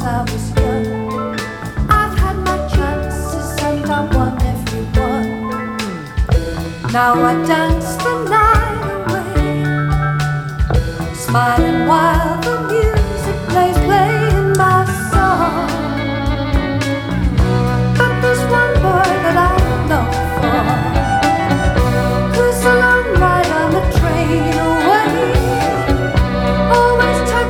I was young. I've had my chances and I won every one. Now I dance the night away, smiling while the